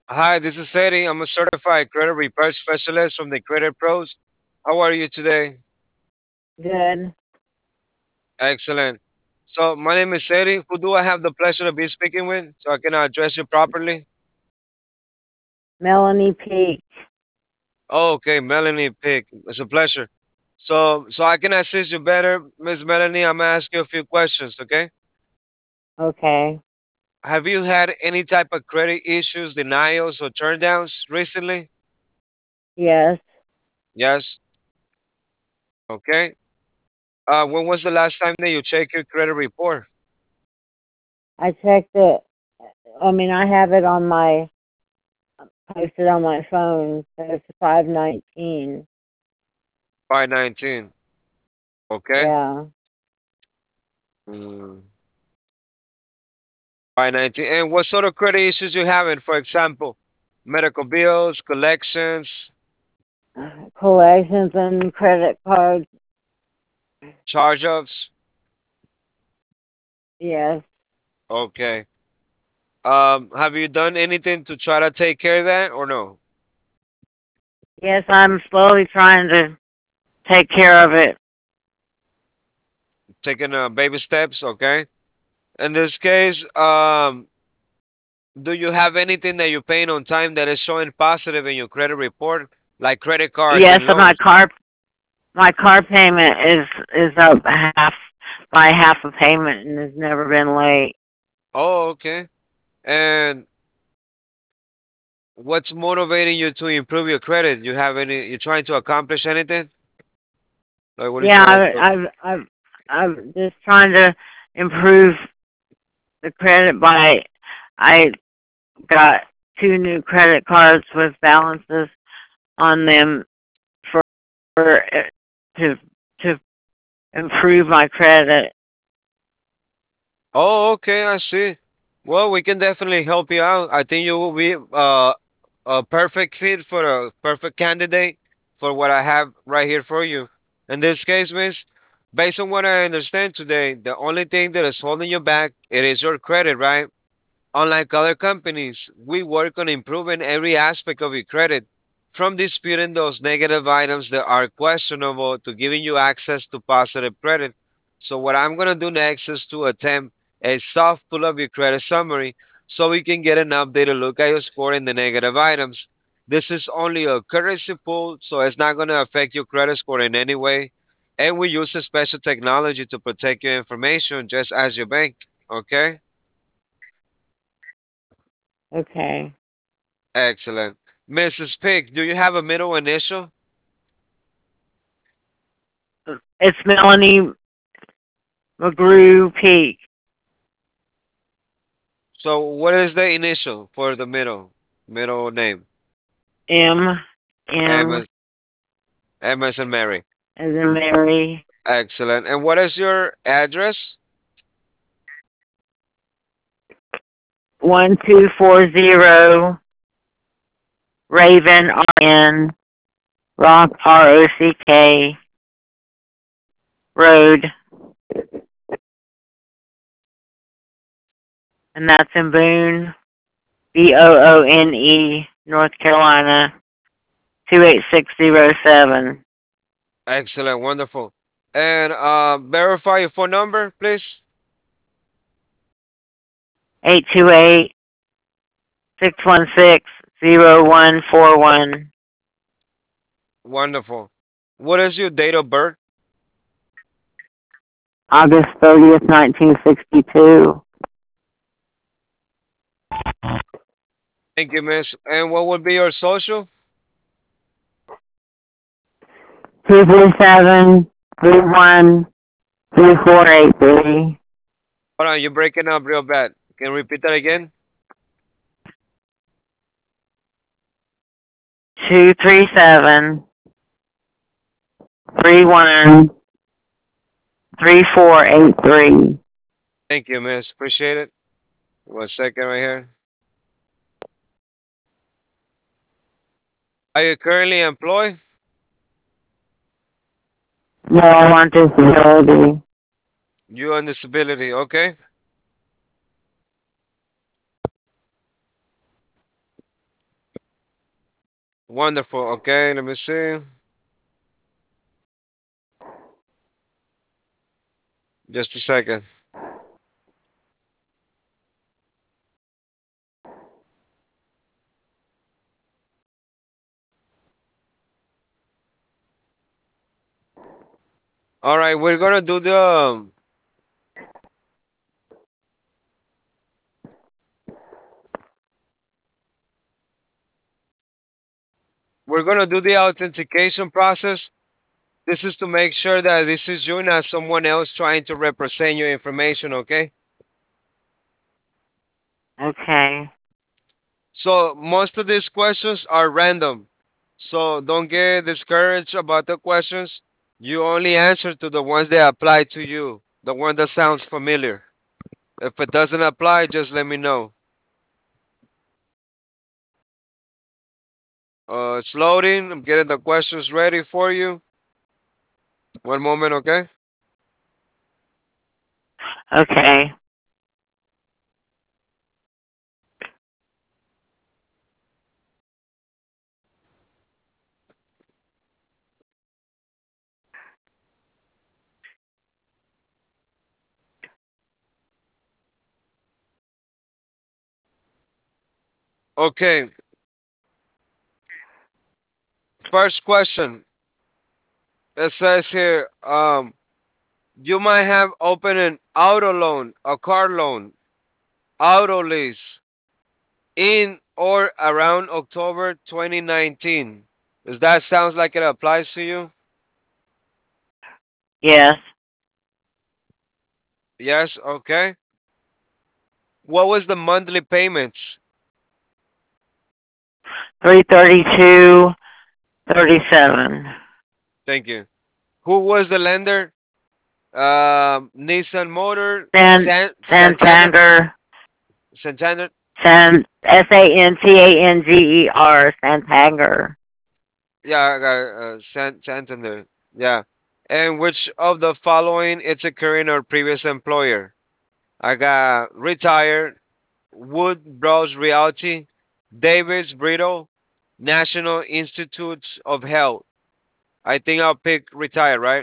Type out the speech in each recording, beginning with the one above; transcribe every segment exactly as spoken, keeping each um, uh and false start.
Hi, this is Eddie. I'm a certified credit repair specialist from the Credit Pros. How are you today? Good. Excellent. So, my name is Eddie. Who do I have the pleasure to be speaking with so I can address you properly? Melanie Peak. Oh, okay, Melanie Pick. It's a pleasure. So, so I can assist you better, Miss Melanie. I'm gonna ask you a few questions, okay? Okay. Have you had any type of credit issues, denials, or turndowns recently? Yes. Yes. Okay. Uh, when was the last time that you checked your credit report? I checked it. I mean, I have it on my posted on my phone. So it's five nineteen. five nineteen. Okay. Yeah. Mm, five nineteen. And what sort of credit issues you having? For example, medical bills, collections, Collections and credit cards. charge-offs. Yes. Okay. Um, have you done anything to try to take care of that or no? Yes, I'm slowly trying to take care of it. Taking uh, baby steps, okay? In this case, um, do you have anything that you're paying on time that is showing positive in your credit report, like credit cards Yes, and so my loans? car my car payment is is up half by half a payment and has never been late. Oh, okay. And what's motivating you to improve your credit? You have any? You trying to accomplish anything? Like what are you Yeah, trying I, to? I've I've I'm just trying to improve the credit by I got two new credit cards with balances on them for uh, to to improve my credit. Oh, okay, I see. Well, we can definitely help you out. I think you will be uh, a perfect fit for a perfect candidate for what I have right here for you. In this case, miss, based on what I understand today, the only thing that is holding you back, it is your credit, right? Unlike other companies, we work on improving every aspect of your credit, from disputing those negative items that are questionable to giving you access to positive credit. So, what I'm going to do next is to attempt a soft pull of your credit summary so we can get an updated look at your score in the negative items. This is only a courtesy pull, so it's not going to affect your credit score in any way. And we use a special technology to protect your information just as your bank. Okay? Okay. Excellent. missus Pick, do you have a middle initial? It's Melanie McGrew Peak. So what is the initial for the middle middle name? M M M as M as in Mary. as in Mary. Excellent. And what is your address? One two four zero Raven R N Rock R O C K Road, and that's in Boone, B O O N E, North Carolina, two eight six zero seven. Excellent. Wonderful. And uh, verify your phone number, please. Eight two eight six one six zero one four one. Wonderful. What is your date of birth? August thirtieth, nineteen sixty two. Thank you, miss. And what would be your social? Two three seven three one three four eight three. Hold on, you're breaking up real bad. Can you repeat that again? Two three seven three one three four eight three. Thank you, miss. Appreciate it. One second right here. Are you currently employed? No, I want disability. You on disability, okay? Wonderful. Okay, let me see. Just a second. All right, we're gonna do the um, we're gonna do the authentication process. This is to make sure that this is you, not someone else trying to represent your information. Okay. Okay. So most of these questions are random. So don't get discouraged about the questions. You only answer to the ones that apply to you, the one that sounds familiar. If it doesn't apply, just let me know. Uh, it's loading. I'm getting the questions ready for you. One moment, okay? Okay. Okay. First question. It says here, um, you might have opened an auto loan, a car loan, auto lease in or around October twenty nineteen. Does that sounds like it applies to you? Yes. Yes, okay. What was the monthly payments? Three thirty two thirty seven. Thank you. Who was the lender? Um, Nissan Motor, San San Santander, Santander. Santander. San S A N T A N G E R Santander. Yeah, I got uh, San Santander. Yeah. And which of the following it's a current or previous employer? I got retired, Wood Bros Realty, Davis Brito, National Institutes of Health. I think I'll pick retire, right?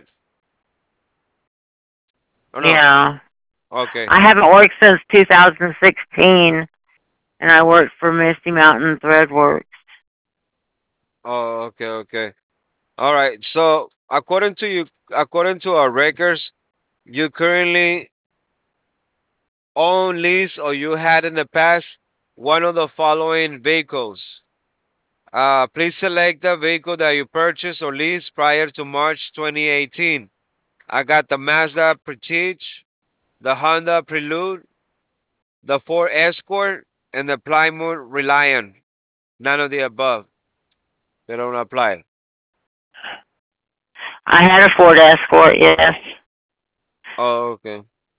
Or no? Yeah. Okay. I haven't worked since two thousand sixteen, and I worked for Misty Mountain Threadworks. Oh, okay, okay. All right. So according to you, according to our records, you currently own, lease, or you had in the past one of the following vehicles. Uh, please select the vehicle that you purchased or leased prior to March twenty eighteen. I got the Mazda Prestige, the Honda Prelude, the Ford Escort, and the Plymouth Reliant. None of the above. They don't apply. I had a Ford Escort, yes, Oh, okay.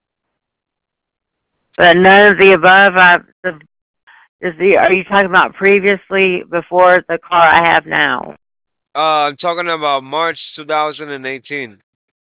but none of the above. I the is the are you talking about previously before the car I have now? Uh, I'm talking about March twenty eighteen.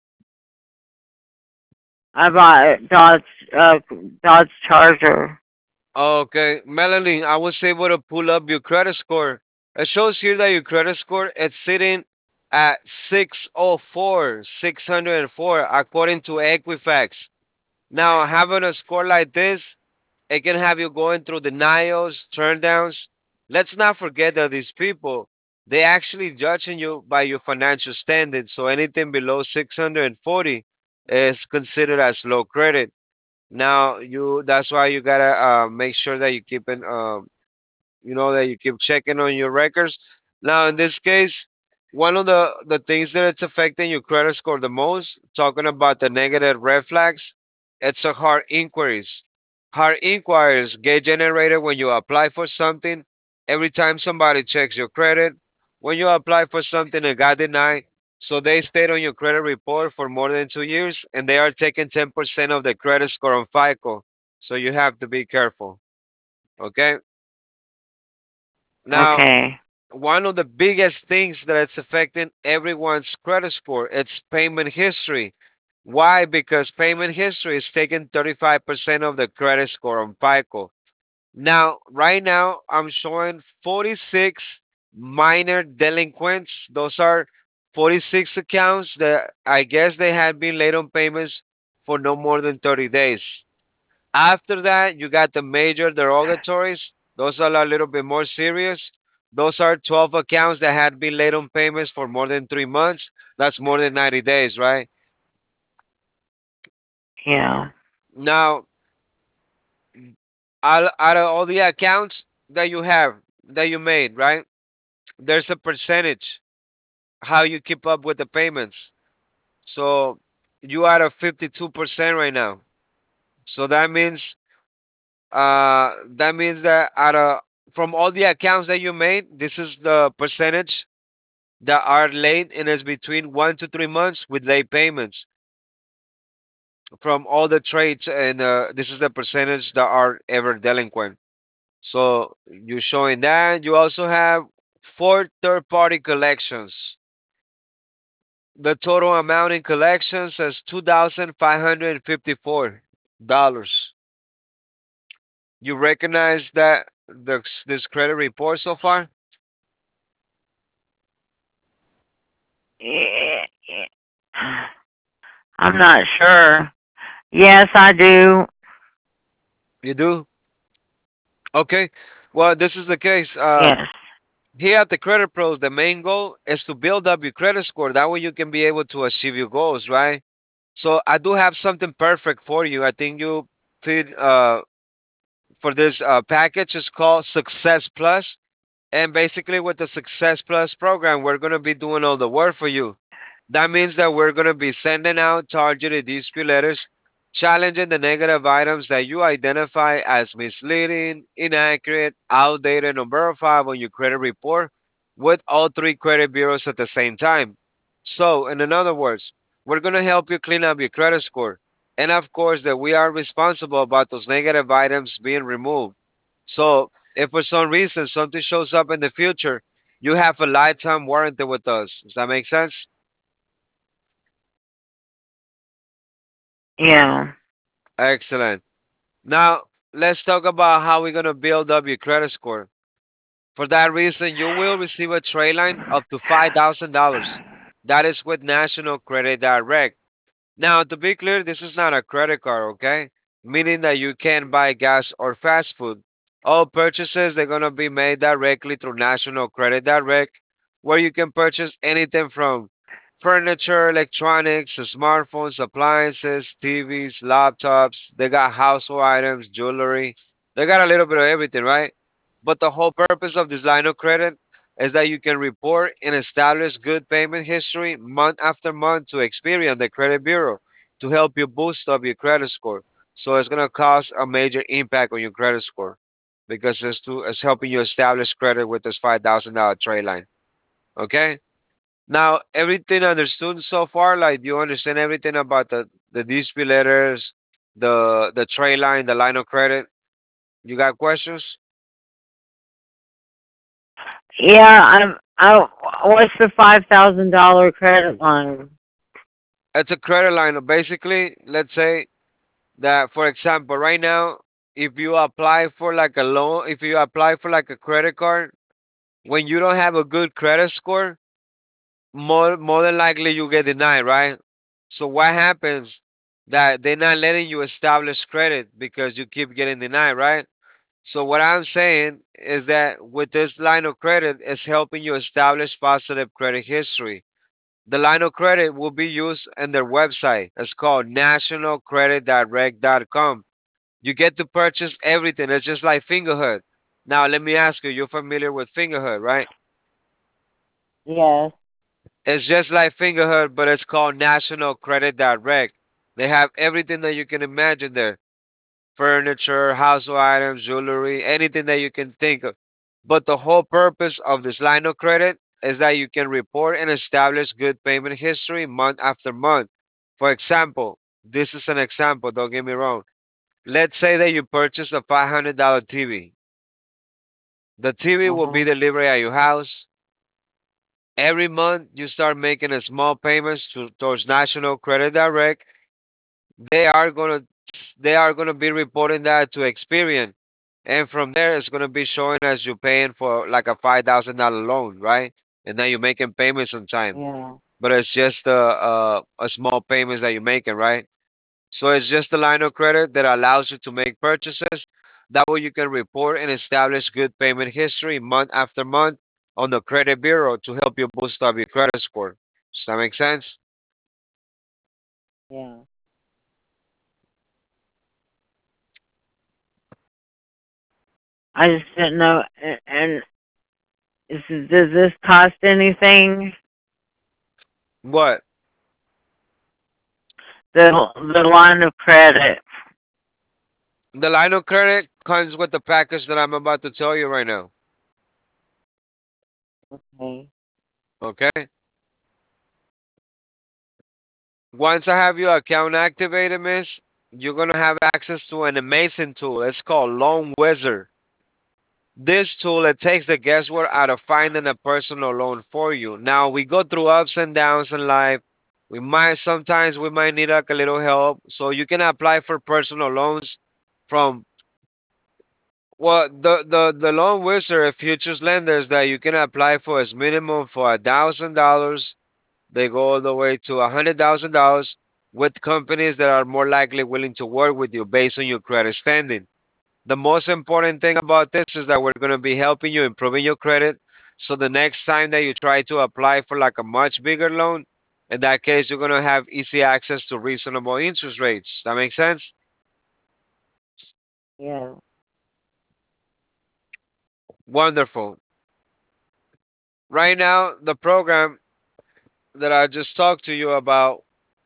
I bought a Dodge uh Dodge Charger. Okay, Melanie, I was able to pull up your credit score. It shows here that your credit score is sitting at six oh four, six hundred four, according to Equifax. Now, having a score like this, it can have you going through denials, turndowns. Let's not forget that these people, they actually judging you by your financial standing. So anything below six hundred forty is considered as low credit. Now you that's why you gotta uh, make sure that you keep in um you know that you keep checking on your records. Now in this case, one of the the things that it's affecting your credit score the most, talking about the negative red flags, it's a hard inquiries. Hard inquiries get generated when you apply for something. Every time somebody checks your credit, when you apply for something and got denied, so they stayed on your credit report for more than two years and they are taking ten percent of the credit score on FICO. So you have to be careful. Okay? Now, Okay. one of the biggest things that it's affecting everyone's credit score, it's payment history. Why? Because payment history is taking thirty-five percent of the credit score on FICO. Now, right now, I'm showing forty-six minor delinquents. Those are forty-six accounts that I guess they had been late on payments for no more than thirty days. After that, you got the major derogatories. Those are a little bit more serious. Those are twelve accounts that had been late on payments for more than three months. That's more than ninety days, right? Yeah. Now, out out of all the accounts that you have, that you made, right? There's a percentage how you keep up with the payments. So you are at fifty-two percent right now. So that means uh that means that out of from all the accounts that you made, this is the percentage that are late, and it's between one to three months with late payments from all the trades, and uh, this is the percentage that are ever delinquent. So you're showing that. You also have four third party collections. The total amount in collections is two thousand five hundred fifty-four dollars. You recognize that the, this credit report so far? Yeah. I'm not sure. Yes, I do. You do? Okay. Well, this is the case. Uh, Yes. here at the Credit Pros, the main goal is to build up your credit score. That way you can be able to achieve your goals, right? So I do have something perfect for you. I think you fit uh, for this uh, package. It's called Success Plus. And basically, with the Success Plus program, we're going to be doing all the work for you. That means that we're going to be sending out targeted dispute letters, challenging the negative items that you identify as misleading, inaccurate, outdated, or verifiable on your credit report with all three credit bureaus at the same time. So, in other words, we're going to help you clean up your credit score. And of course, that we are responsible about those negative items being removed. So, if for some reason something shows up in the future, you have a lifetime warranty with us. Does that make sense? Yeah. Excellent. Now, let's talk about how we're going to build up your credit score. For that reason, you will receive a trade line up to five thousand dollars. That is with National Credit Direct. Now, to be clear, this is not a credit card, okay? Meaning that you can't buy gas or fast food. All purchases they're gonna be made directly through National Credit Direct, where you can purchase anything from furniture, electronics, smartphones, appliances, T Vs, laptops. They got household items, jewelry. They got a little bit of everything, right? But the whole purpose of this line of credit is that you can report and establish good payment history month after month to Experian, the credit bureau, to help you boost up your credit score. So it's gonna cause a major impact on your credit score because it's to it's helping you establish credit with this five thousand dollar trade line. Okay. Now everything understood so far. Like, do you understand everything about the the dispute letters, the the trade line, the line of credit? You got questions? Yeah, I'm I what's the five thousand dollar credit line? It's a credit line. Basically, let's say that, for example, right now, if you apply for like a loan, if you apply for like a credit card, when you don't have a good credit score, more more than likely you get denied, right? So what happens that they're not letting you establish credit because you keep getting denied, right? So what I'm saying is that with this line of credit, it's helping you establish positive credit history. The line of credit will be used in their website. It's called national credit direct dot com. You get to purchase everything. It's just like Fingerhood. Now, let me ask you, you're familiar with Fingerhood, right? Yes. It's just like Fingerhood, but it's called National Credit Direct. They have everything that you can imagine there: furniture, household items, jewelry, anything that you can think of. But the whole purpose of this line of credit is that you can report and establish good payment history month after month. For example, this is an example, don't get me wrong. Let's say that you purchase a five hundred dollar T V. The T V will be Mhm. delivered at your house. Every month, you start making a small payments to, towards National Credit Direct. They are gonna they are gonna be reporting that to Experian, And from there, it's gonna be showing as you paying for like a five thousand dollar loan, right? And then you're making payments on time, Yeah. but it's just a, a a small payments that you're making, right? So it's just a line of credit that allows you to make purchases. That way you can report and establish good payment history month after month on the credit bureau to help you boost up your credit score. Does that make sense? Yeah. I just didn't know. a- And is, does this cost anything? What? The the line of credit. The line of credit comes with the package that I'm about to tell you right now. Okay. Okay? Once I have your account activated, miss, you're gonna have access to an amazing tool. It's called Loan Wizard. This tool it takes the guesswork out of finding a personal loan for you. Now we go through ups and downs in life. We might sometimes we might need like a little help. So you can apply for personal loans from well the the, the loan wizard futures lenders that you can apply for is minimum for a thousand dollars. They go all the way to a hundred thousand dollars with companies that are more likely willing to work with you based on your credit standing. The most important thing about this is that we're going to be helping you improving your credit. So the next time that you try to apply for like a much bigger loan, in that case, you're going to have easy access to reasonable interest rates. That makes sense? Yeah. Wonderful. Right now, the program that I just talked to you about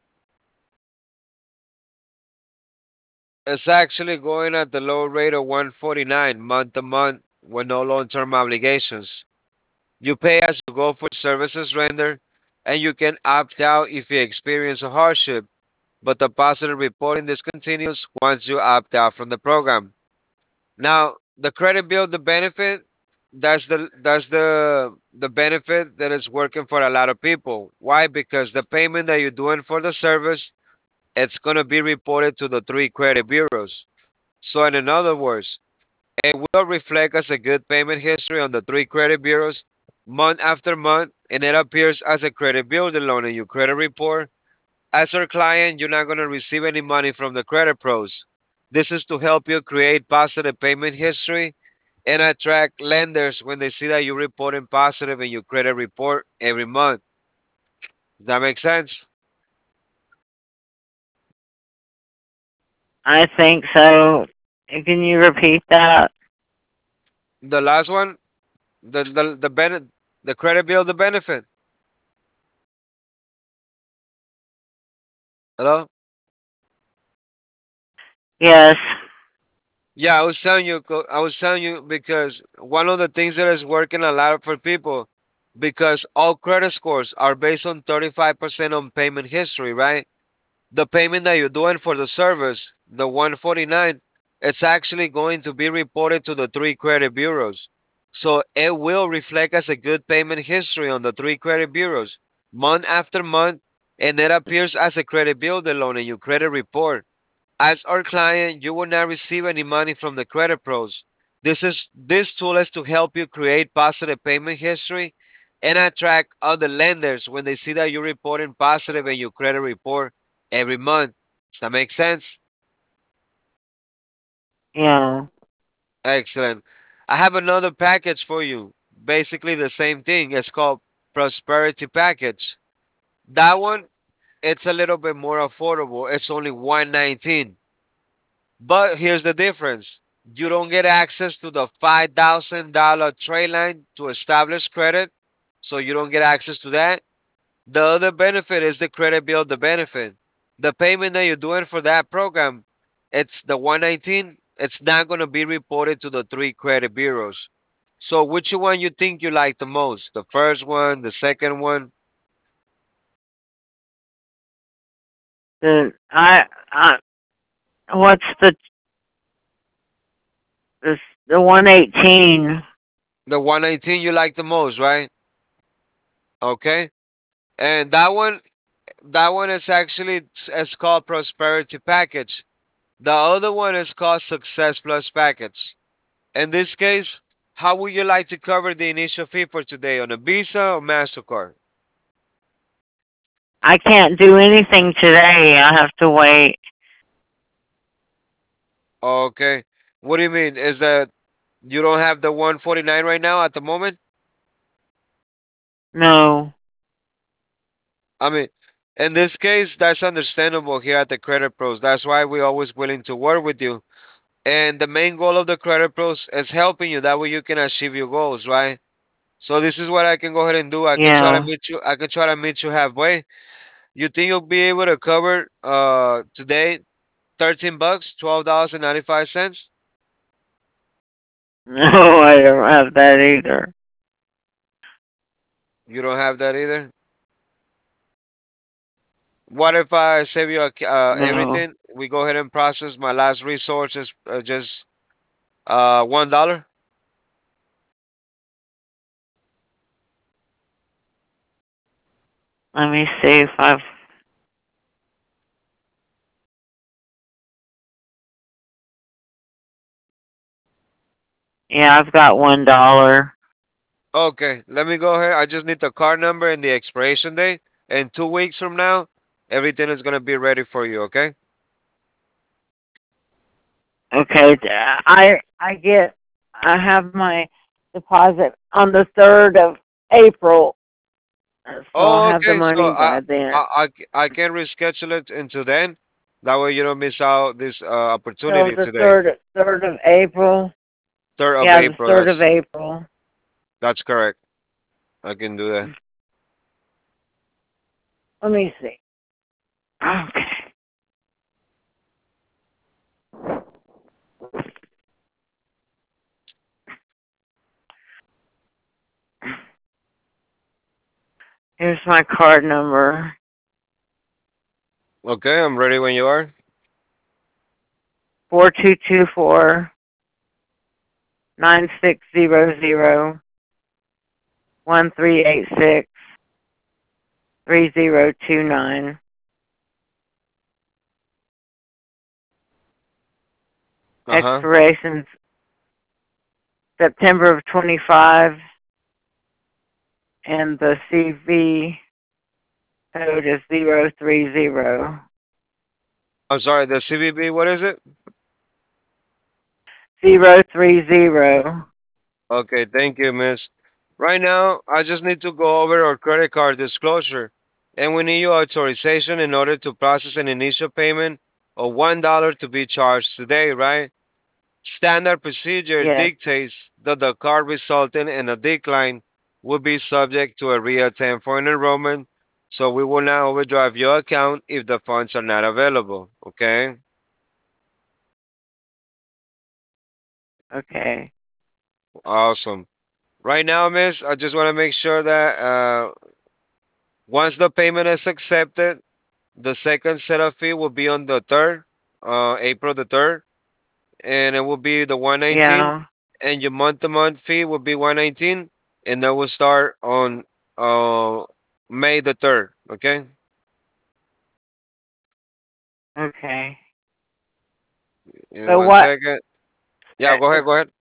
is actually going at the low rate of one forty-nine month to month with no long-term obligations. You pay as you go for services rendered, and you can opt out if you experience a hardship, but the positive reporting discontinues once you opt out from the program. Now, the credit bill, the benefit, that's the that's the the benefit that is working for a lot of people. Why? Because the payment that you're doing for the service, it's gonna be reported to the three credit bureaus. So, in other words, it will reflect as a good payment history on the three credit bureaus month after month, and it appears as a credit builder loan in your credit report. As our client, you're not going to receive any money from the credit pros. This is to help you create positive payment history and attract lenders when they see that you're reporting positive in your credit report every month. Does that make sense? I think so. Can you repeat that? The last one, the the the benefit, the credit bill, the benefit. Hello. Yes. Yeah, I was telling you, co- I was telling you because one of the things that is working a lot for people, because all credit scores are based on thirty-five percent on payment history, right? The payment that you're doing for the service, the one forty-nine, it's actually going to be reported to the three credit bureaus. So it will reflect as a good payment history on the three credit bureaus month after month, and it appears as a credit builder loan in your credit report. As our client, you will not receive any money from the credit pros. This is this tool is to help you create positive payment history and attract other lenders when they see that you're reporting positive in your credit report every month. Does that make sense? Yeah. Excellent. I have another package for you. Basically the same thing. It's called Prosperity Package. That one, it's a little bit more affordable. It's only one nineteen. But here's the difference. You don't get access to the five thousand dollars trade line to establish credit, so you don't get access to that. The other benefit is the credit bill, the benefit. The payment that you're doing for that program, it's the one nineteen, it's not going to be reported to the three credit bureaus. So which one you think you like the most? The first one, the second one? The I I what's the the the one eighteen? The one nineteen you like the most, right? Okay. And that one that one is actually it's called Prosperity Package. The other one is called Success Plus Package. In this case, how would you like to cover the initial fee for today on a Visa or MasterCard? I can't do anything today. I have to wait. Okay. What do you mean? Is that you don't have the one forty-nine right now at the moment? No. I mean, in this case, that's understandable here at the Credit Pros. That's why we're always willing to work with you. And the main goal of the Credit Pros is helping you. That way you can achieve your goals, right? So this is what I can go ahead and do. I can try to Yeah. meet you. I can try to meet you halfway. You think you'll be able to cover uh today thirteen bucks, twelve dollars and ninety five cents? No, I don't have that either. You don't have that either. What if I save you a, uh, No. everything? We go ahead and process my last resources, uh, just uh one dollar. Let me see if I've. Yeah, I've got one dollar. Okay, let me go ahead. I just need the card number and the expiration date. And two weeks from now, everything is gonna be ready for you. Okay. Okay, I I get. I have my deposit on the third of April, so I'll Oh, have the okay. So money I by then. I I, c- I can reschedule it into then. That way you don't miss out this uh, So opportunity the today. third third of April. Third of Yeah, the April. third of That's April. that's correct. I can do that. Let me see. Okay. Here's my card number. Okay, I'm ready when you are. Four two two four nine six zero zero one three eight six three zero two nine. Uh huh. Expirations September of twenty five, and the C V code is zero three zero. I'm sorry. The C V B. What is it? Zero three zero. Okay, thank you, miss. Right now, I just need to go over our credit card disclosure, and we need your authorization in order to process an initial payment of one dollar to be charged today, right? Standard procedure Yes. dictates that the card resulting in a decline will be subject to a reattempt for an enrollment, so we will not overdraft your account if the funds are not available. Okay? Okay. Awesome. Right now, miss, I just want to make sure that uh, once the payment is accepted, the second setup fee will be on the third, uh, April the third, and it will be the one nineteen, Yeah. and your month to month fee will be one nineteen, and that will start on uh May the third. Okay, Okay. give me So one what? second. Yeah, go uh, ahead, go ahead.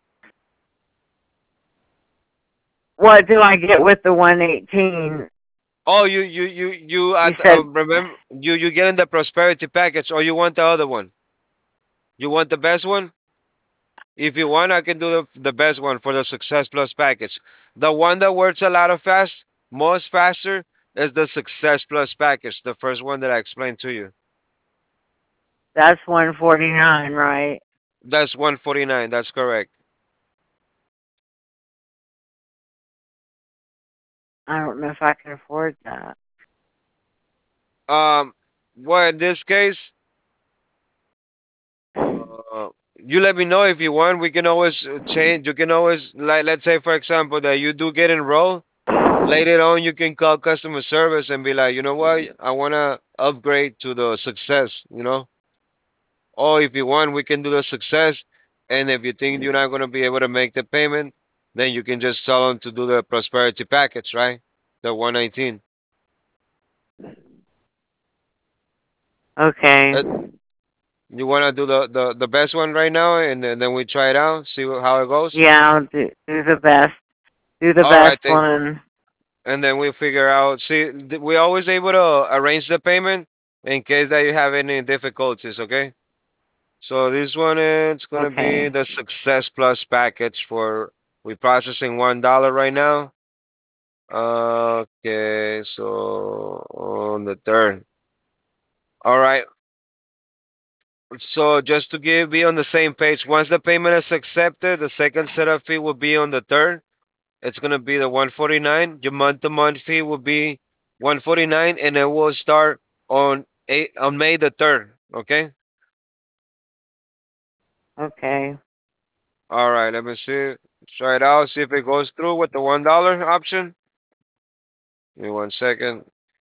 What do I get with the one eighteen? Oh, you you you you You at said uh, remember you you getting the prosperity package, or you want the other one? You want the best one? If you want, I can do the, the best one for the Success Plus package. The one that works a lot of fast, most faster, is the Success Plus package, the first one that I explained to you. that's one forty nine, right? That's one forty-nine. That's correct. I don't know if I can afford that. Um, well, in this case, uh, you let me know if you want. We can always uh, change. You can always, like, let's say, for example, that you do get enrolled. Later on, you can call customer service and be like, you know what, I want to upgrade to the Success, you know? Or if you want, we can do the Success. And if you think you're not going to be able to make the payment, then you can just tell them to do the Prosperity package, right? The one nineteen. Okay. Uh, You want to do the, the the best one right now, and then, then we try it out, see wh- how it goes. Yeah, I'll do, do the best. Do the All best right, then, one. and then we figure out. See, th- we always able to arrange the payment in case that you have any difficulties. Okay. So this one is gonna be Okay. the Success Plus package for we processing one dollar right now. Okay, so on the third. All right. So just to give be on the same page, once the payment is accepted, the second setup fee will be on the third. It's gonna be the one forty nine. Your month to month fee will be one forty nine, and it will start on eight on May the third. Okay. Okay. All right. Let me see. Try it out. See if it goes through with the one dollar option. Give me one second.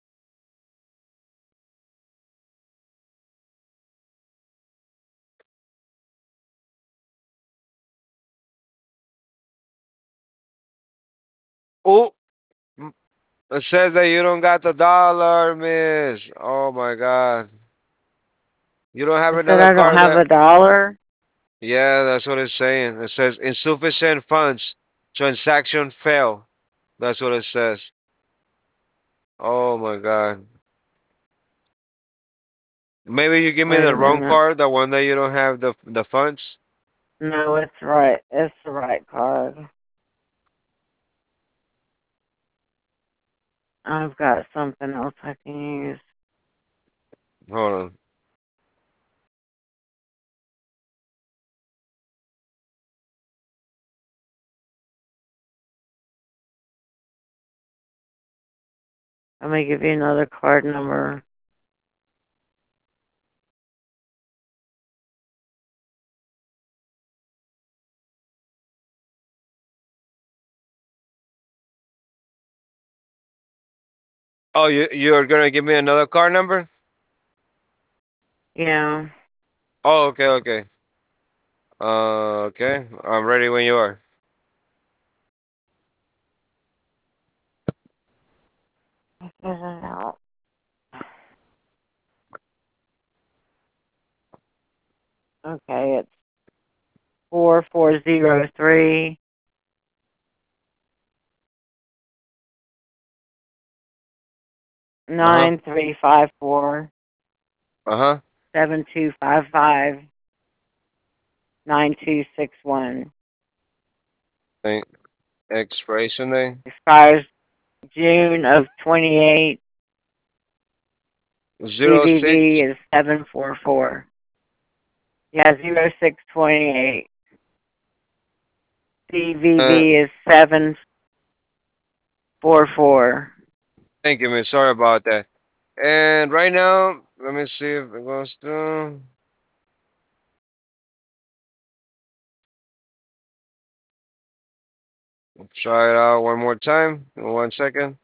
Oh, it says that you don't got the dollar, miss. Oh my god. You don't have It said another I don't card have that. a dollar. Yeah, that's what it's saying. It says insufficient funds. Transaction fail. That's what it says. Oh my god. Maybe you give me Wait the a wrong minute. card, the one that you don't have the the funds. No, it's right. It's the right card. I've got something else I can use. Hold on. Let me give you another card number. Oh, you you're gonna give me another card number? Yeah. Oh, okay, okay. Uh, okay. I'm ready when you are. Figure it out. Okay, it's four four zero three Uh huh. nine three five four Uh huh. seven two five five nine two six one. Thank expiration day Expires June of twenty eight. zero C V V six. is seven four four. Yeah, zero six twenty eight. Uh, C V V is seven four four. thank you, miss. Sorry about that. And right now, let me see if it goes through. Try it out one more time. In one second.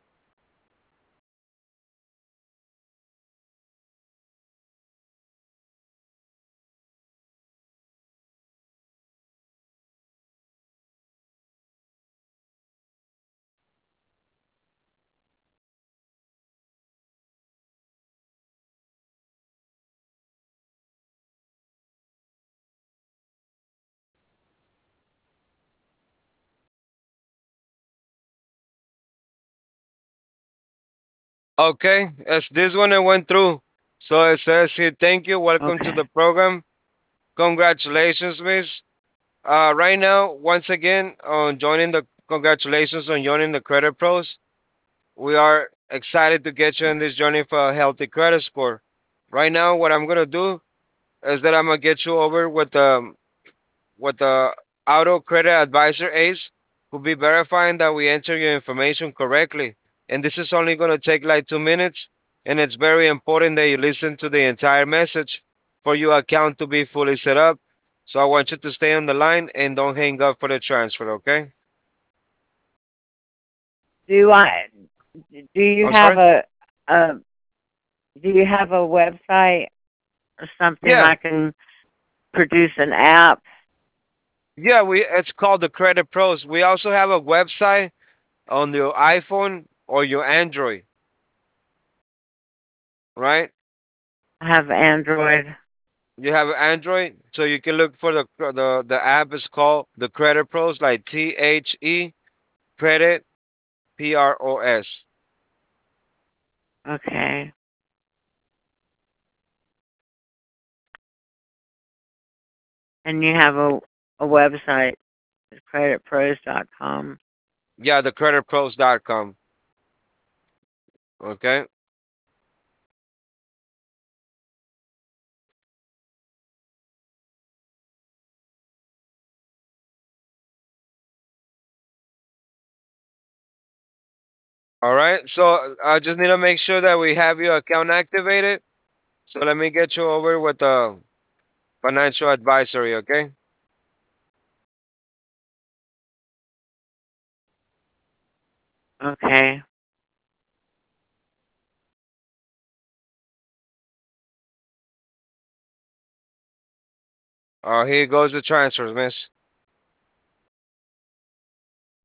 Okay, as this one it went through. So it says here, thank you, welcome to Okay. the program. Congratulations, miss. Uh, right now, once again, on joining the congratulations on joining the Credit Pros. We are excited to get you on this journey for a healthy credit score. Right now, what I'm gonna do is that I'm gonna get you over with the with the auto credit advisor Ace, who'll be verifying that we enter your information correctly. And this is only gonna take like two minutes. And it's very important that you listen to the entire message for your account to be fully set up. So I want you to stay on the line and don't hang up for the transfer, okay? Do I? Do you I'm have sorry? a a? Do you have a website or something Yeah. I can produce an app? Yeah, we it's called the Credit Pros. We also have a website on your iPhone or your Android, right? I have Android. You have Android, so you can look for the the the app is called the Credit Pros, like T H E Credit P R O S. Okay. And you have a a website, credit pros dot com. Yeah, the credit pros dot com. Okay. All right. So I just need to make sure that we have your account activated. So let me get you over with the financial advisory. Okay. Okay. Uh, here goes the transfers, miss.